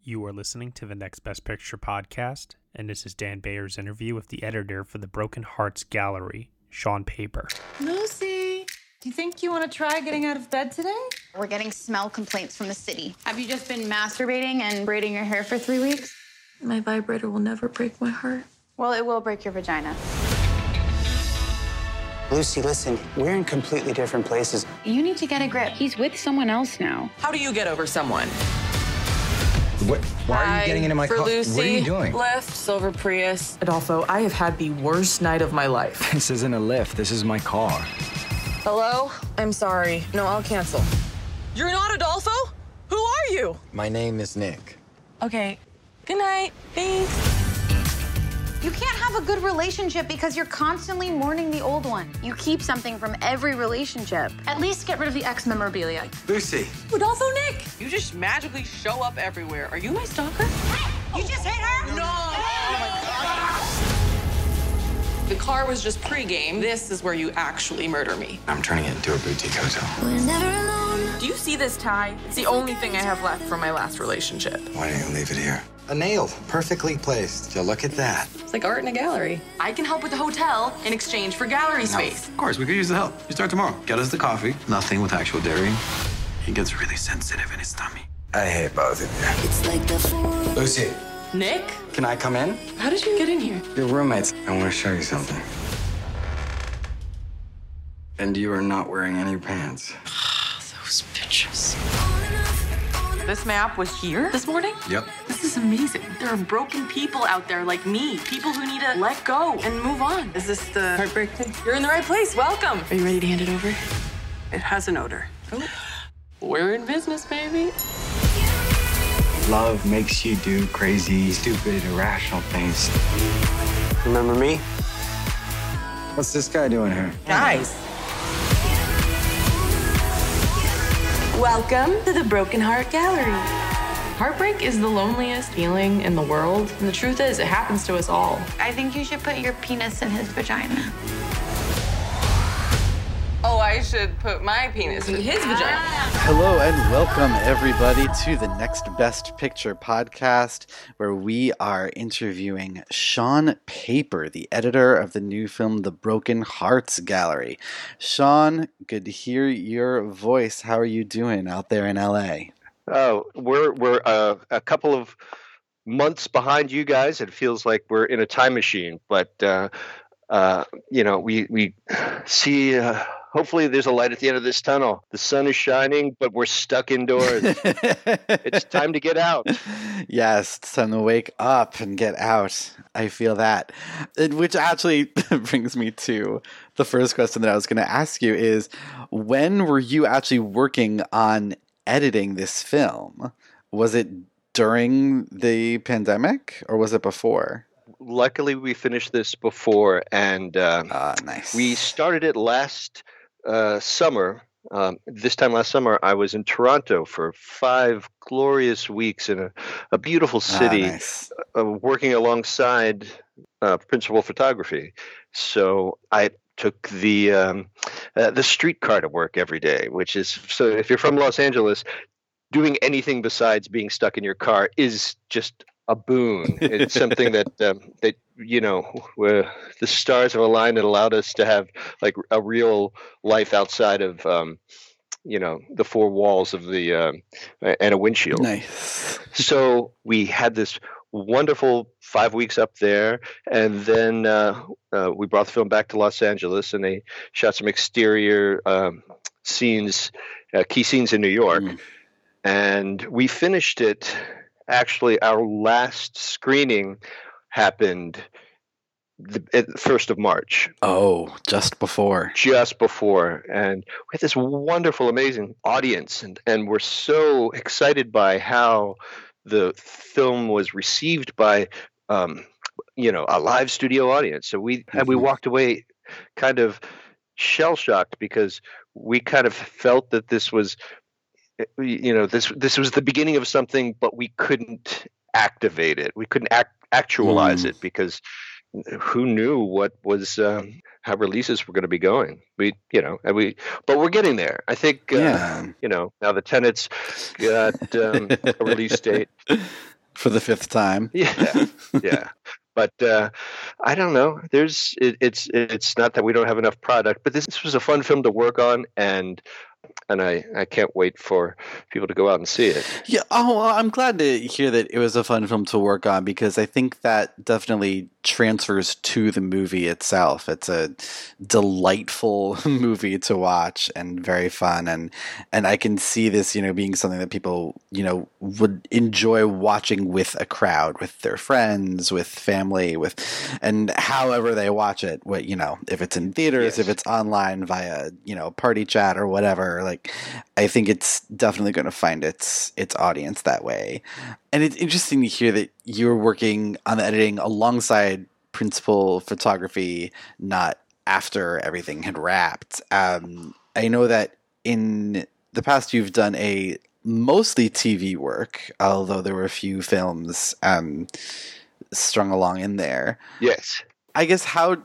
You are listening to the Next Best Picture podcast, and this is Dan Bayer's interview with the editor for the Broken Hearts Gallery, Sean Paper. Lucy, do you think you want to try getting out of bed today? We're getting smell complaints from the city. Have you just been masturbating and braiding your hair for 3 weeks? My vibrator will never break my heart. Well, it will break your vagina. Lucy, listen, we're in completely different places. You need to get a grip. He's with someone else now. How do you get over someone? What? Why are you getting into my car? Lucy, what are you doing? Lyft, silver Prius. Adolfo, I have had the worst night of my life. This isn't a lift. This is my car. Hello? I'm sorry. No, I'll cancel. You're not Adolfo? Who are you? My name is Nick. Okay. Good night. Thanks. You can't have a good relationship because you're constantly mourning the old one. You keep something from every relationship. At least get rid of the ex-memorabilia. Lucy. Adolfo, Nick! You just magically show up everywhere. Are you my stalker? You just hit her? No! Oh my God. The car was just pregame. This is where you actually murder me. I'm turning it into a boutique hotel. We're never alone. Do you see this tie? It's the only thing I have left from my last relationship. Why don't you leave it here? A nail, perfectly placed. You look at that. It's like art in a gallery. I can help with the hotel in exchange for gallery space. Of course, we could use the help. You start tomorrow. Get us the coffee. Nothing with actual dairy. He gets really sensitive in his tummy. I hate both of you. It's like the Lucy, Nick? can I come in? How did you get in here? Your roommates. I want to show you something. And you are not wearing any pants. Those bitches. This map was here this morning? Yep. This is amazing. There are broken people out there like me. People who need to let go and move on. Is this the heartbreak thing? You're in the right place. Welcome. Are you ready to hand it over? It has an odor. Oh. We're in business, baby. Love makes you do crazy, stupid, irrational things. Remember me? What's this guy doing here? Guys. Welcome to the Broken Heart Gallery. Heartbreak is the loneliest feeling in the world, and the truth is, it happens to us all. I think you should put your penis in his vagina. Oh, I should put my penis in his vagina. Hello and welcome everybody to the Next Best Picture podcast, where we are interviewing Sean Paper, the editor of the new film The Broken Hearts Gallery. Sean, good to hear your voice. How are you doing out there in LA? Oh, we're a couple of months behind you guys. It feels like we're in a time machine, but we see. Hopefully there's a light at the end of this tunnel. The sun is shining, but we're stuck indoors. It's time to get out. Yes, it's time to wake up and get out. I feel that. Which actually brings me to the first question that I was going to ask you is, when were you actually working on editing this film? Was it during the pandemic or was it before? Luckily, we finished this before, and nice. We started it last summer. This time last summer, I was in Toronto for 5 glorious weeks in a beautiful city, nice. Working alongside principal photography. So I took the streetcar to work every day, which is, so if you're from Los Angeles, doing anything besides being stuck in your car is just a boon. It's something that where the stars have aligned and allowed us to have like a real life outside of the 4 walls of the and a windshield. Nice. So we had this wonderful 5 weeks up there, and then we brought the film back to Los Angeles, and they shot some exterior scenes, key scenes in New York, and we finished it. Actually, our last screening happened the 1st of March. Oh, just before. And we had this wonderful, amazing audience, and we're so excited by how the film was received by, a live studio audience. So we walked away kind of shell-shocked because we kind of felt that this was, this was the beginning of something, but we couldn't activate it. We couldn't actualize it because who knew what was how releases were going to be going. But we're getting there. I think now the Tenet's got a release date. for the 5th time. Yeah, yeah. But I don't know. It's not that we don't have enough product, but this was a fun film to work on, and I can't wait for people to go out and see it. Yeah, well, I'm glad to hear that it was a fun film to work on, because I think that definitely transfers to the movie itself. It's a delightful movie to watch and very fun, and I can see this, being something that people, would enjoy watching with a crowd, with their friends, with family, and however they watch it. What, if it's in theaters, if it's online via, party chat or whatever. Like, I think it's definitely going to find its audience that way. And it's interesting to hear that you're working on the editing alongside principal photography, not after everything had wrapped. I know that in the past you've done a mostly TV work, although there were a few films strung along in there. Yes. I guess how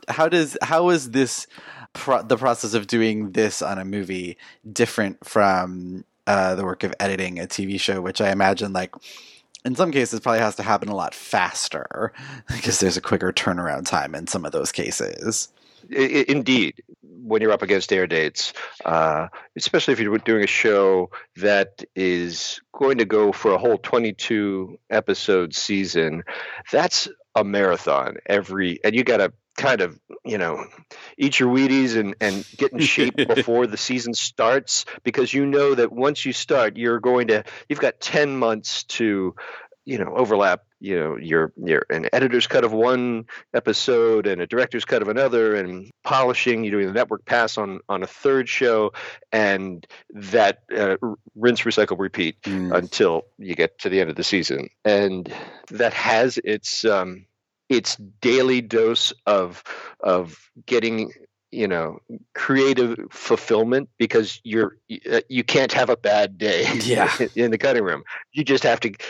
is this the process of doing this on a movie different from the work of editing a TV show, which I imagine, like, in some cases probably has to happen a lot faster because there's a quicker turnaround time in some of those cases. Indeed, when you're up against air dates, especially if you're doing a show that is going to go for a whole 22 episode season, that's a marathon and you got to kind of, eat your Wheaties and get in shape before the season starts, because that once you start, you've got 10 months to, overlap, you're an editor's cut of one episode and a director's cut of another, and polishing, you're doing the network pass on a third show, and that rinse, recycle, repeat until you get to the end of the season. And that has its daily dose of getting, creative fulfillment, because you can't have a bad day in the cutting room. You just have to,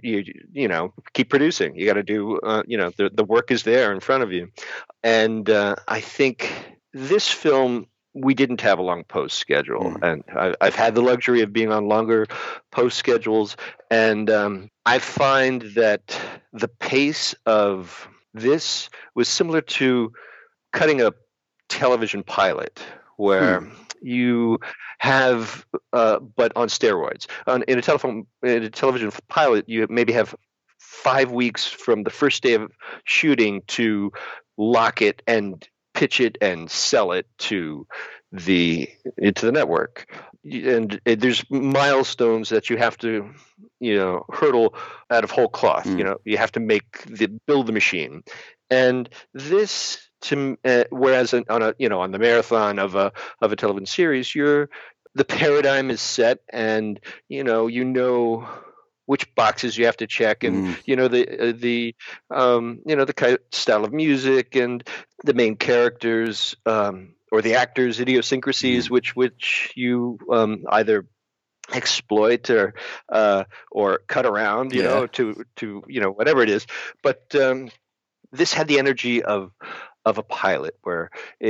keep producing. You got to do, the work is there in front of you. And I think this film, we didn't have a long post schedule, and I've had the luxury of being on longer post schedules. And I find that the pace of this was similar to cutting a television pilot, where you have, but on steroids. In a television pilot, you maybe have 5 weeks from the first day of shooting to lock it and pitch it and sell it into the network. And there's milestones that you have to, hurdle out of whole cloth. You have to build the machine. And this, whereas on the marathon of a television series, the paradigm is set, and you which boxes you have to check, and the kind of style of music and the main characters or the actors' idiosyncrasies, which you either exploit or cut around, to whatever it is. But this had the energy of a pilot, where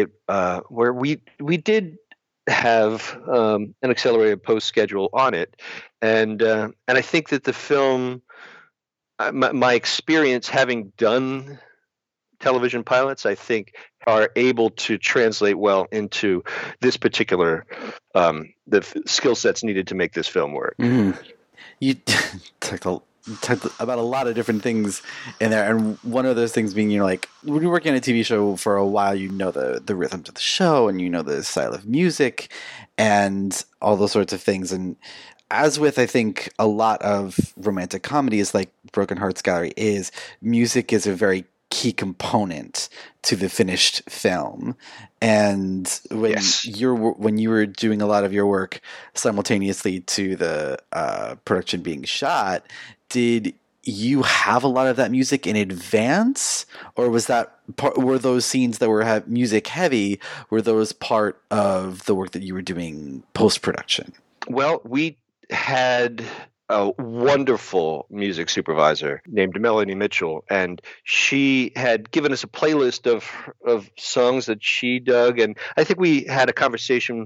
we did have an accelerated post schedule on it, and I think that the film, my experience having done television pilots, I think, are able to translate well into this particular the skill sets needed to make this film work. You talked about a lot of different things in there, and one of those things being, when you're working on a TV show for a while, the rhythms of the show, and the style of music and all those sorts of things. And as with, I think, a lot of romantic comedies like Broken Hearts Gallery, music is a very key component to the finished film. And when you were doing a lot of your work simultaneously to the production being shot, did you have a lot of that music in advance, or was that were those scenes that were music heavy, were those part of the work that you were doing post-production? Well, we had a wonderful music supervisor named Melanie Mitchell, and she had given us a playlist of songs that she dug, and I think we had a conversation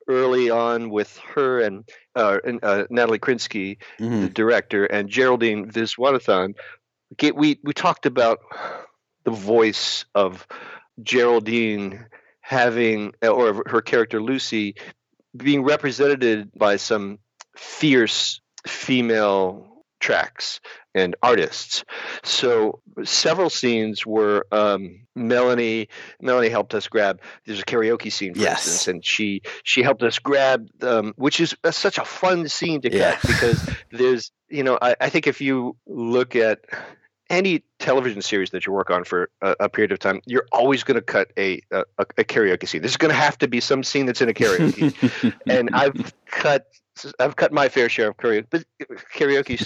early on with her and Natalie Krinsky, the director, and Geraldine Viswanathan. We talked about the voice of Geraldine having, or her character Lucy, being represented by some fierce female tracks and artists. So several scenes were Melanie helped us grab. There's a karaoke scene, for instance, and she helped us grab, which is such a fun scene to cut because there's, I think if you look at any television series that you work on for a period of time, you're always going to cut a karaoke scene. There's going to have to be some scene that's in a karaoke, and I've cut my fair share of karaoke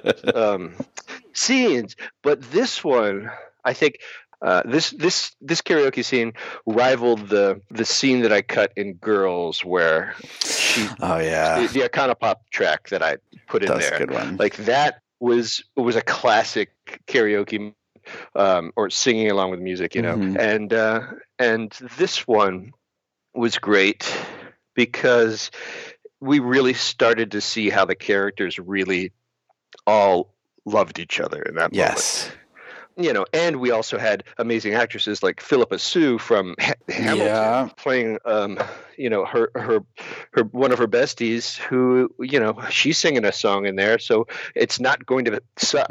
scenes, but this one, I think, this karaoke scene rivaled the scene that I cut in Girls, where the Iconopop track that I put in there. That's a good one. Like that was a classic karaoke, or singing along with music, and this one was great because we really started to see how the characters really all loved each other in that moment. And we also had amazing actresses like Philippa Sue from Hamilton playing, her one of her besties who, she's singing a song in there, so it's not going to suck.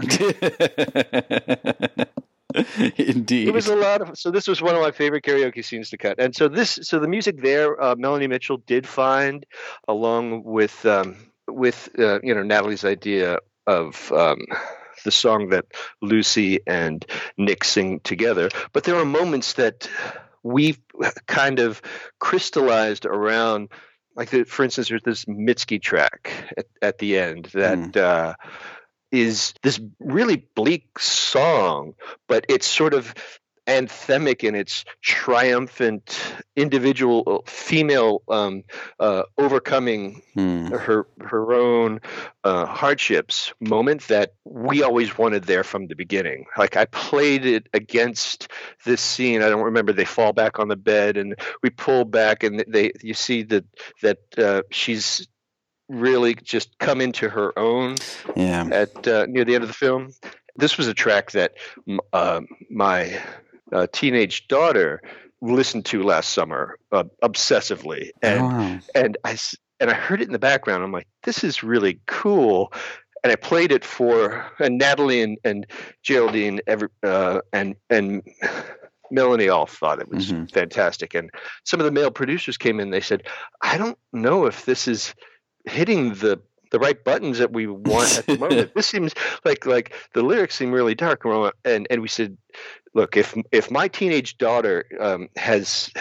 Indeed. It was a lot of, so this was one of my favorite karaoke scenes to cut. And so the music there, Melanie Mitchell did find, along with Natalie's idea of, the song that Lucy and Nick sing together. But there are moments that we've kind of crystallized around, like, for instance, there's this Mitski track at the end that is this really bleak song, but it's sort of anthemic in its triumphant individual female overcoming her own hardships moment that we always wanted there from the beginning. Like, I played it against this scene. I don't remember. They fall back on the bed and we pull back, and you see that she's really just come into her own at near the end of the film. This was a track that my teenage daughter listened to last summer obsessively, and I heard it in the background. I'm like, this is really cool, and I played it for Natalie and Geraldine and Melanie all thought it was fantastic. And some of the male producers came in. They said, I don't know if this is hitting the right buttons that we want at the moment. This seems like the lyrics seem really dark, and we said, look, if my teenage daughter who's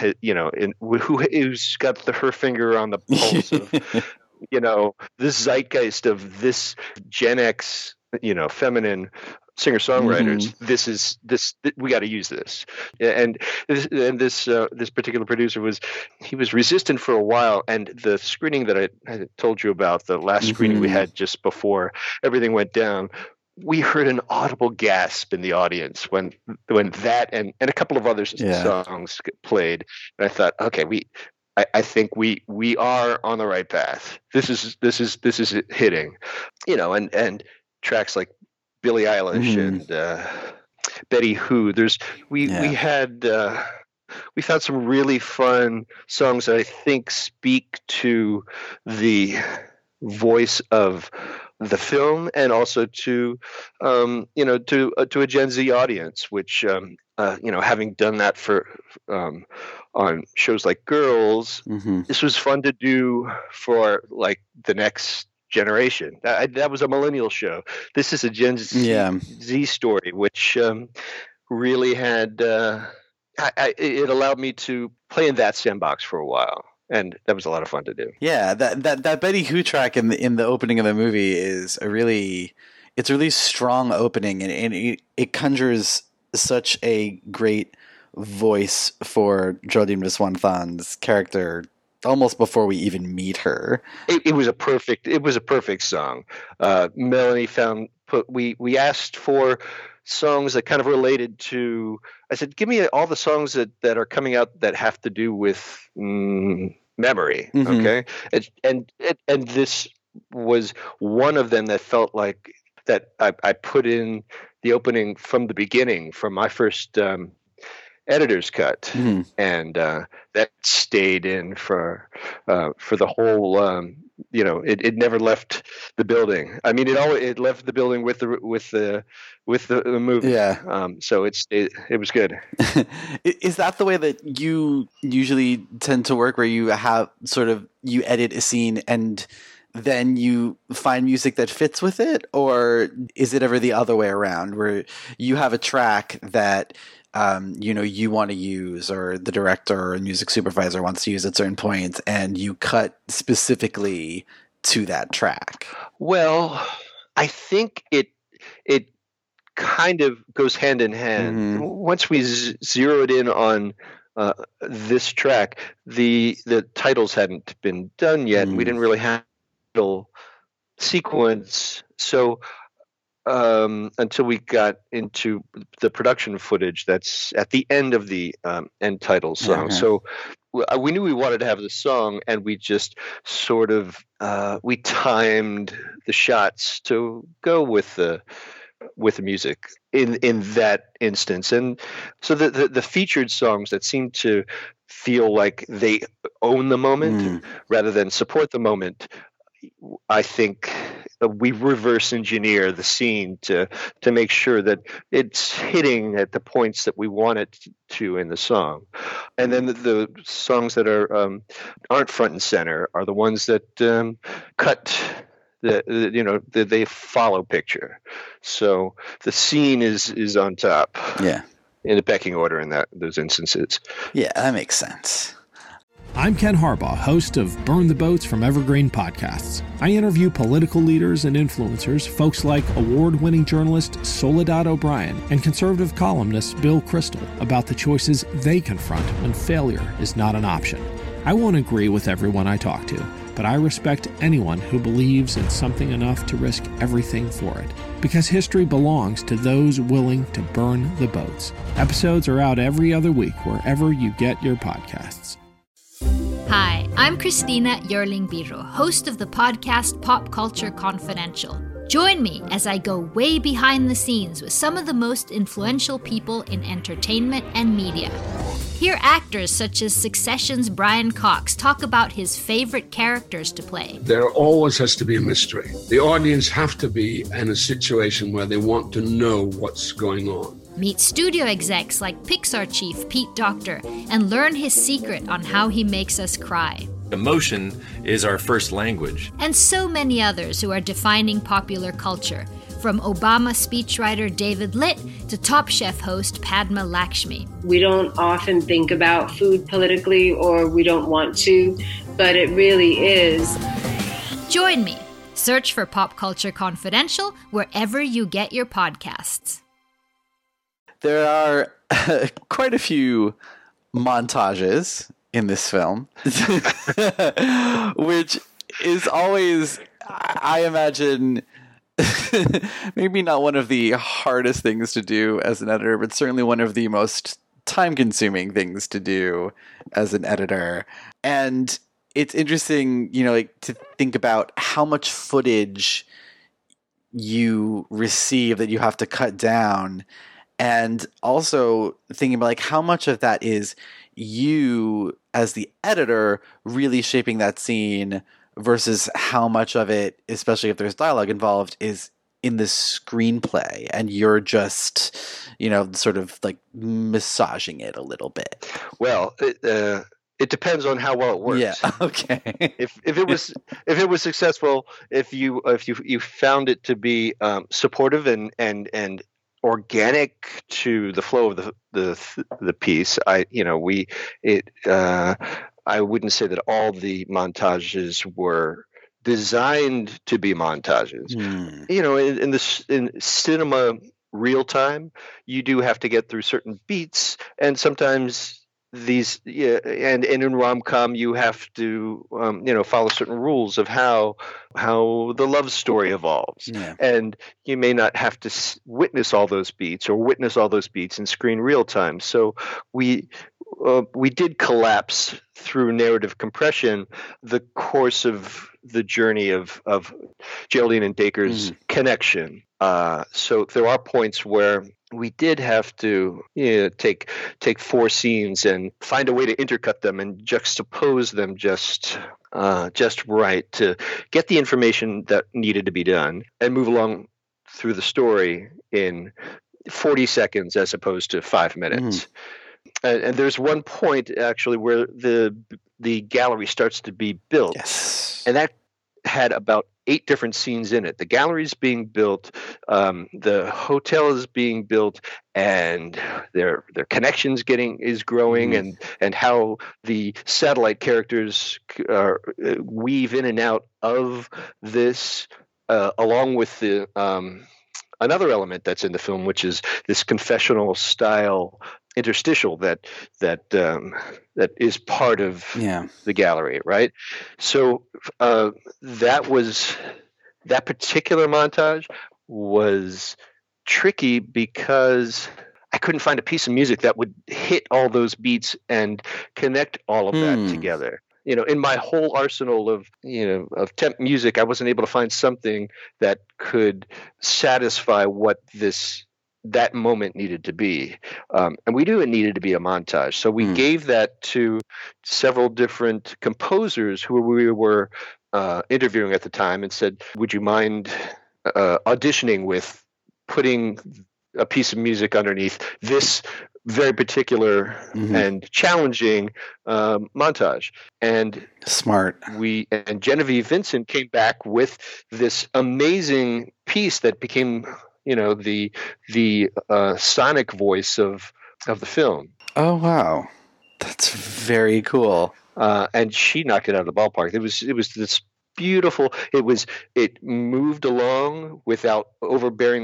got her finger on the pulse of this zeitgeist of this Gen X feminine singer-songwriters, we got to use this. And this particular producer was resistant for a while, and the screening that I told you about, the last screening we had just before everything went down, we heard an audible gasp in the audience when that and a couple of other songs played, and I thought, okay, I think we are on the right path. This is hitting, and tracks like Billie Eilish and Betty Who. We found some really fun songs that I think speak to the voice of the film, and also to a Gen Z audience, which having done that for on shows like Girls, this was fun to do for like the next generation. That was a millennial show. This is a Gen Z story, which really had it allowed me to play in that sandbox for a while. And that was a lot of fun to do. Yeah, that Betty Who track in the opening of the movie is a really strong opening, and it conjures such a great voice for Geraldine Viswanathan's character almost before we even meet her. It was a perfect song. Melanie we asked for songs that kind of related to. I said, give me all the songs that are coming out that have to do with memory. Mhm. Okay, and this was one of them that felt like that I put in the opening from the beginning, from my first editor's cut, Mhm. and that stayed in for the whole. It never left the building. I mean, it left the building with the movie. Yeah. So it was good. Is that the way that you usually tend to work, where you have you edit a scene and then you find music that fits with it? Or is it ever the other way around, where you have a track that you want to use, or the director or music supervisor wants to use at certain points, and you cut specifically to that track? Well, I think it kind of goes hand in hand. Mhm. Once we zeroed in on this track, the titles hadn't been done yet. We didn't really have a sequence, so until we got into the production footage that's at the end of the end title song. Okay. So we knew we wanted to have the song, and we just sort of we timed the shots to go with the music in that instance. And so the featured songs that seem to feel like they own the moment rather than support the moment, I think we reverse engineer the scene to make sure that it's hitting at the points that we want it to in the song. And then the songs that aren't front and center are the ones that cut they follow picture. So the scene is on top. Yeah. In a pecking order in those instances. Yeah, that makes sense. I'm Ken Harbaugh, host of Burn the Boats from Evergreen Podcasts. I interview political leaders and influencers, folks like award-winning journalist Soledad O'Brien and conservative columnist Bill Kristol, about the choices they confront when failure is not an option. I won't agree with everyone I talk to, but I respect anyone who believes in something enough to risk everything for it. Because history belongs to those willing to burn the boats. Episodes are out every other week wherever you get your podcasts. Hi, I'm Christina Yerling Biro, host of the podcast Pop Culture Confidential. Join me as I go way behind the scenes with some of the most influential people in entertainment and media. Hear actors such as Succession's Brian Cox talk about his favorite characters to play. There always has to be a mystery. The audience have to be in a situation where they want to know what's going on. Meet studio execs like Pixar chief Pete Docter and learn his secret on how he makes us cry. Emotion is our first language. And so many others who are defining popular culture, from Obama speechwriter David Litt to Top Chef host Padma Lakshmi. We don't often think about food politically, or we don't want to, but it really is. Join me. Search for Pop Culture Confidential wherever you get your podcasts. There are quite a few montages in this film, which is always, I imagine, maybe not one of the hardest things to do as an editor, but certainly one of the most time-consuming things to do as an editor. And it's interesting, to think about how much footage you receive that you have to cut down. And also thinking about how much of that is you as the editor really shaping that scene versus how much of it, especially if there's dialogue involved, is in the screenplay and you're just, sort of massaging it a little bit. Well, it depends on how well it works. Yeah. Okay. If it was successful, if you found it to be supportive and organic to the flow of the piece, I wouldn't say that all the montages were designed to be montages. In cinema real time, you do have to get through certain beats, and sometimes and in rom-com you have to follow certain rules of how the love story evolves. Yeah. And you may not have to witness all those beats in screen real time. So we did collapse through narrative compression the course of the journey of Geraldine and Dacre's connection. So there are points where we did have to take 4 scenes and find a way to intercut them and juxtapose them just right to get the information that needed to be done and move along through the story in 40 seconds as opposed to 5 minutes. And there's one point actually where the gallery starts to be built, and that had about 8 different scenes in it. The gallery is being built, the hotel is being built, and their connections is growing, and how the satellite characters weave in and out of this, along with the another element that's in the film, which is this confessional style interstitial that is part of the gallery, right? So that particular montage was tricky because I couldn't find a piece of music that would hit all those beats and connect all of that together. In my whole arsenal of temp music, I wasn't able to find something that could satisfy what that moment needed to be. And we knew it needed to be a montage. So we gave that to several different composers who we were interviewing at the time and said, would you mind auditioning with putting a piece of music underneath this very particular and challenging montage? And smart. And Genevieve Vincent came back with this amazing piece that became the sonic voice of the film. Oh wow, that's very cool. And she knocked it out of the ballpark. It was this beautiful. It moved along without overbearing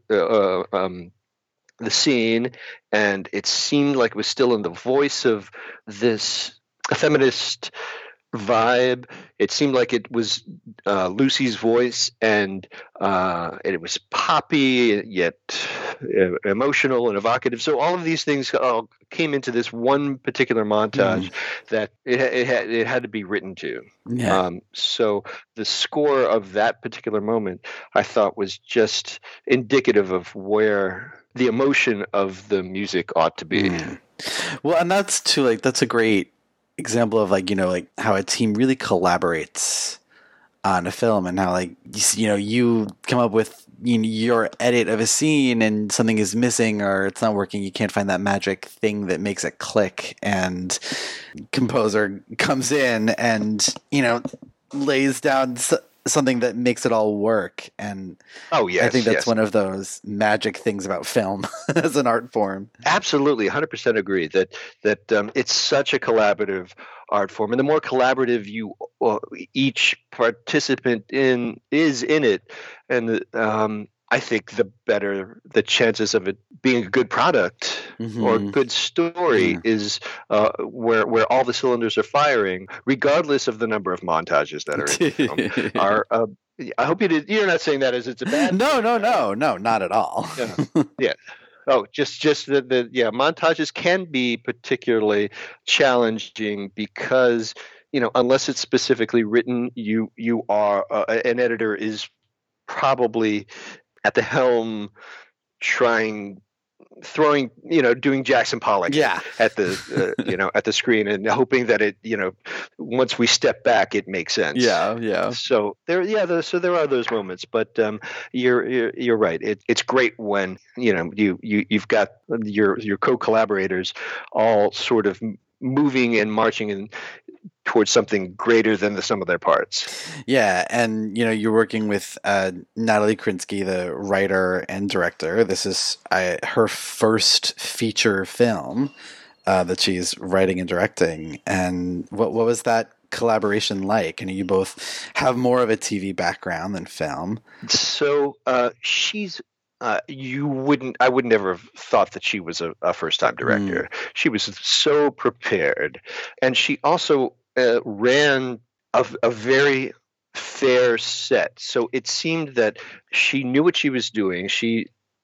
the scene, and it seemed like it was still in the voice of this feminist vibe. It seemed like it was Lucy's voice, and it was poppy yet emotional and evocative. So all of these things all came into this one particular montage that it had to be written to. So the score of that particular moment, I thought, was just indicative of where the emotion of the music ought to be. Well, and that's too, that's a great example of how a team really collaborates on a film, and how you come up with your edit of a scene and something is missing or it's not working, you can't find that magic thing that makes it click, and composer comes in and lays down something that makes it all work. And I think that's one of those magic things about film as an art form. Absolutely, 100% agree that it's such a collaborative art form, and the more collaborative each participant is in it, and I think the better the chances of it being a good product or a good story is, where all the cylinders are firing, regardless of the number of montages that are in the film. I hope you're not saying that as it's a bad thing. No, not at all. Yeah. Oh, just montages can be particularly challenging because, unless it's specifically written, you are an editor is probably at the helm doing Jackson Pollock at the at the screen and hoping that it, once we step back, it makes sense. So there are those moments, but you're right. It's great when you've got your co-collaborators all sort of moving and marching in towards something greater than the sum of their parts. Yeah, and you're working with Natalie Krinsky, the writer and director. This is her first feature film that she's writing and directing. And what was that collaboration like? And you both have more of a TV background than film. So she's I would never have thought that she was a first-time director. She was so prepared, and she also ran a very fair set. So it seemed that she knew what she was doing. She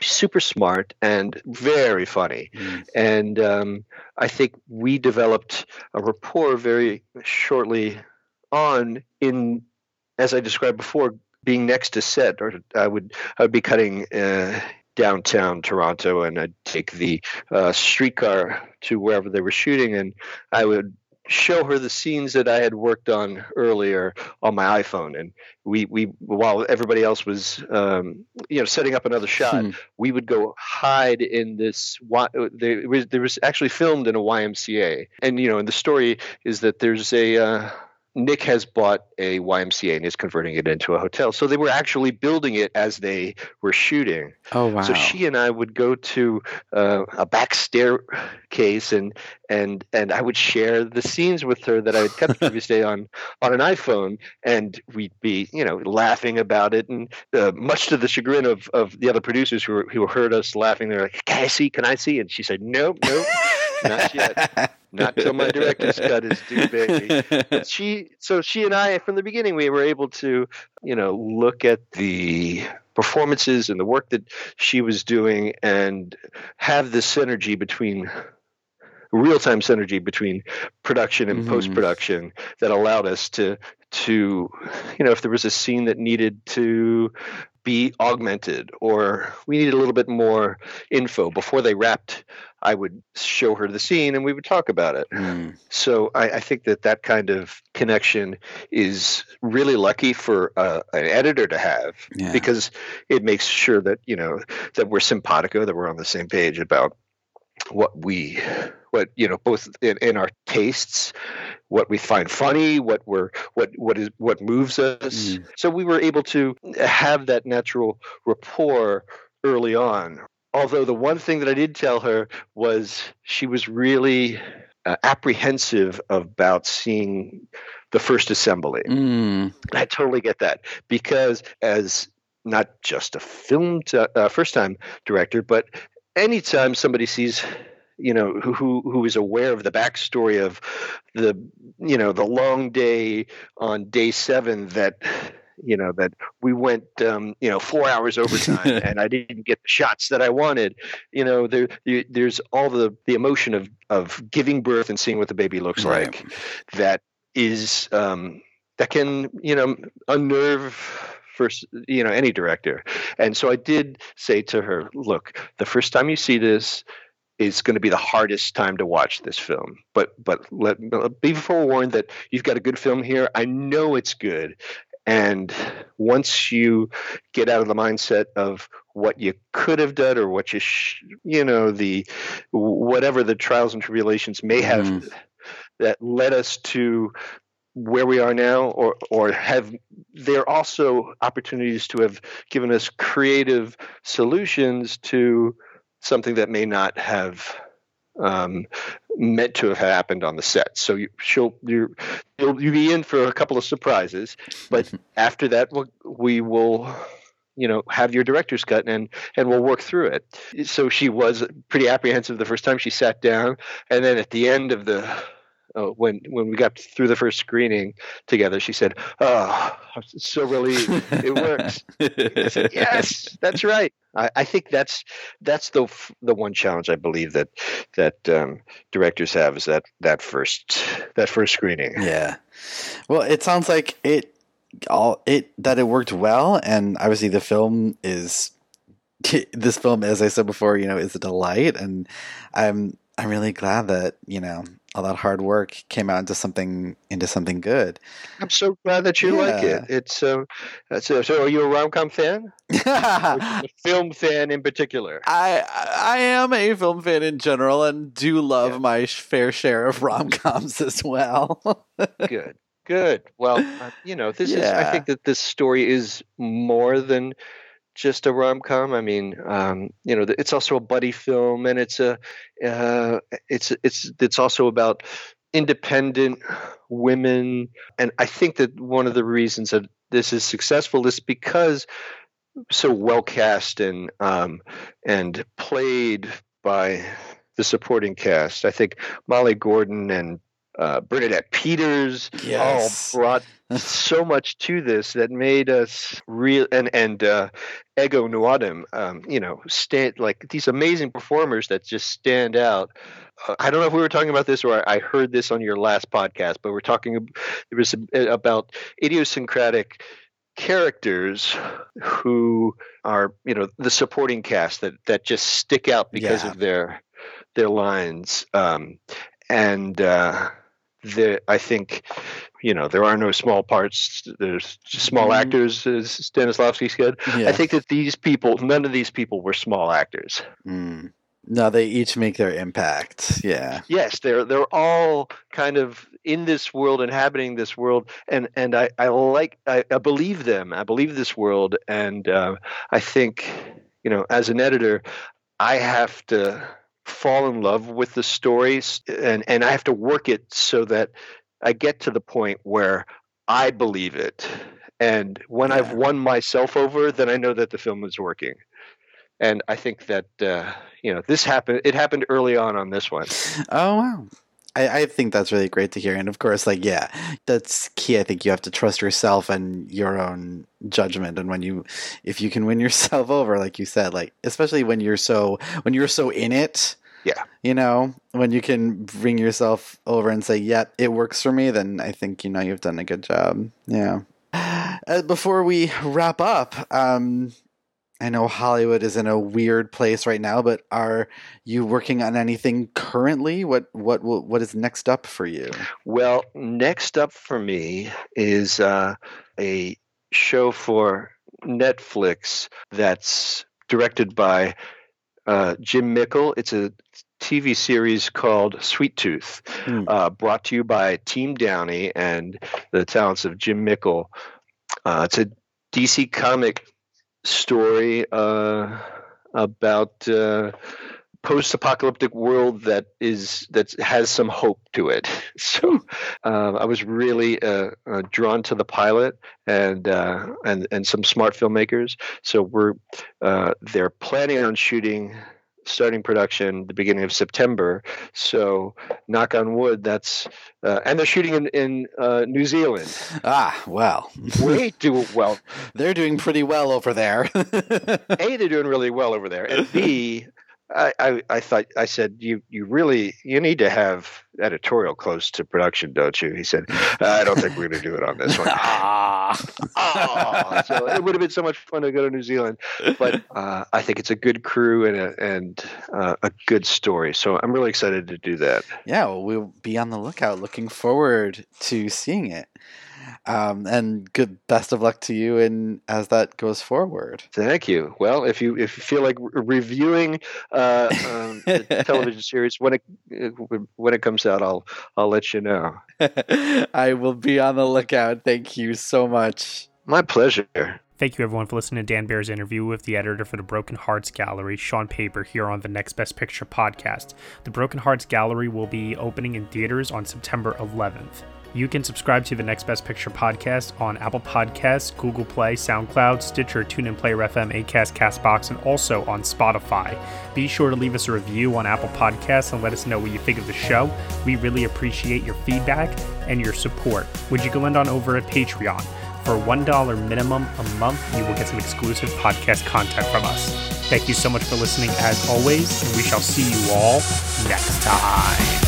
super smart and very funny. And I think we developed a rapport very shortly on in, as I described before, being next to set. Or I would be cutting downtown Toronto, and I'd take the streetcar to wherever they were shooting, and I would show her the scenes that I had worked on earlier on my iPhone. And we while everybody else was setting up another shot, we would go hide in this. There was actually filmed in a YMCA, and and the story is that there's a Nick has bought a YMCA and is converting it into a hotel. So they were actually building it as they were shooting. Oh, wow. So she and I would go to a back staircase and I would share the scenes with her that I had cut the previous day on an iPhone, and we'd be, laughing about it. And much to the chagrin of the other producers who heard us laughing, they're like, Can I see? And she said, nope, not yet. Not till my director's cut is due, baby. But she and I, from the beginning, we were able to, look at the performances and the work that she was doing and have this real-time synergy between production and post-production that allowed us to if there was a scene that needed to be augmented or we needed a little bit more info before they wrapped, I would show her the scene and we would talk about it. So I think that kind of connection is really lucky for an editor to have, because it makes sure that, that we're simpatico, that we're on the same page about what both in our tastes, what we find funny, what moves us. So we were able to have that natural rapport early on. Although the one thing that I did tell her was she was really apprehensive about seeing the first assembly. I totally get that, because as not just a first-time director, but anytime somebody sees, who is aware of the backstory of the long day on day 7 that we went 4 hours overtime and I didn't get the shots that I wanted. There's all the emotion of giving birth and seeing what the baby looks like. That is that can unnerve any director. And so I did say to her, look, the first time you see this is going to be the hardest time to watch this film, but be forewarned that you've got a good film here. I know it's good. And once you get out of the mindset of what you could have done or what whatever the trials and tribulations may have that led us to where we are now, or have there also opportunities to have given us creative solutions to something that may not have meant to have happened on the set. So you'll be in for a couple of surprises, but after that we will have your director's cut and we'll work through it. So she was pretty apprehensive the first time she sat down, and then at the end of the when we got through the first screening together, she said, "Oh, I'm so relieved. It works." I said, "Yes, that's right." I think that's the one challenge I believe that directors have is that first screening. Yeah. Well, it sounds like it worked well, and obviously this film, as I said before, is a delight, and I'm really glad that all that hard work came out into something good. I'm so glad that you like it. It's so are you a rom-com fan? A film fan in particular? I am a film fan in general and do love my fair share of rom-coms as well. Good. Well, this is. I think that this story is more than just a rom-com. I mean, it's also a buddy film, and it's also about independent women. And I think that one of the reasons that this is successful is because so well cast and played by the supporting cast. I think Molly Gordon and Bernadette Peters all brought so much to this that made us real and ego nuadem, stand like these amazing performers that just stand out. I don't know if we were talking about this or I heard this on your last podcast, but it was about idiosyncratic characters who are, the supporting cast that just stick out because of their lines. I think, there are no small parts. There's small actors, as Stanislavski said. Yeah. I think that none of these people were small actors. Mm. No, they each make their impact. Yeah. Yes, they're all kind of in this world, inhabiting this world, and I believe them. I believe this world, and I think, as an editor, I have to fall in love with the stories, and I have to work it so that I get to the point where I believe it. And when I've won myself over, then I know that the film is working. And I think that, this happened. It happened early on this one. Oh, wow. I think that's really great to hear. And of course, that's key. I think you have to trust yourself and your own judgment. And if you can win yourself over, like you said, especially when you're so in it, when you can bring yourself over and say, yeah, it works for me, then I think, you've done a good job. Yeah. Before we wrap up, I know Hollywood is in a weird place right now, but are you working on anything currently? What is next up for you? Well, next up for me is a show for Netflix that's directed by Jim Mickle. It's a TV series called Sweet Tooth, brought to you by Team Downey and the talents of Jim Mickle. It's a DC comic story about post-apocalyptic world that has some hope to it. So I was really drawn to the pilot and some smart filmmakers. So they're planning on starting production the beginning of September. So knock on wood, that's and they're shooting in New Zealand. Ah, well. Well. They're doing pretty well over there. A, they're doing really well over there. And B, I said, you need to have editorial close to production, don't you? He said, I don't think we're going to do it on this one. So it would have been so much fun to go to New Zealand, but I think it's a good crew and a good story. So I'm really excited to do that. Yeah, well, we'll be on the lookout. Looking forward to seeing it. And best of luck to you as that goes forward. Thank you. Well, if you feel like reviewing the television series when it comes out, I'll let you know. I will be on the lookout. Thank you so much. My pleasure. Thank you, everyone, for listening to Dan Baer's interview with the editor for the Broken Hearts Gallery, Sean Paper, here on the Next Best Picture podcast. The Broken Hearts Gallery will be opening in theaters on September 11th. You can subscribe to the Next Best Picture podcast on Apple Podcasts, Google Play, SoundCloud, Stitcher, TuneIn, Player FM, Acast, CastBox, and also on Spotify. Be sure to leave us a review on Apple Podcasts and let us know what you think of the show. We really appreciate your feedback and your support. Would you go on over at Patreon? For $1 minimum a month, you will get some exclusive podcast content from us. Thank you so much for listening as always, and we shall see you all next time.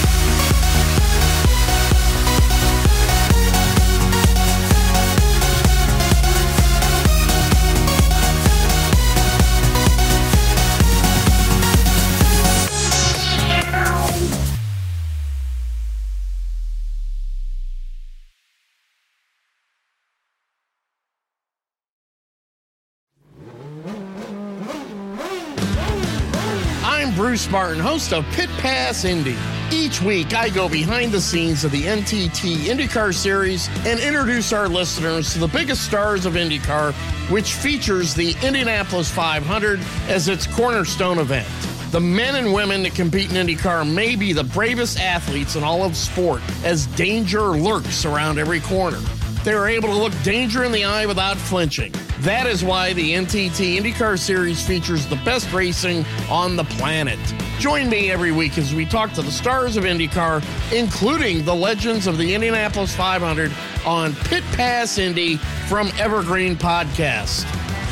Bruce Martin, host of Pit Pass Indy. Each week, I go behind the scenes of the NTT IndyCar Series and introduce our listeners to the biggest stars of IndyCar, which features the Indianapolis 500 as its cornerstone event. The men and women that compete in IndyCar may be the bravest athletes in all of sport, as danger lurks around every corner. They are able to look danger in the eye without flinching. That is why the NTT IndyCar Series features the best racing on the planet. Join me every week as we talk to the stars of IndyCar, including the legends of the Indianapolis 500 on Pit Pass Indy from Evergreen Podcast.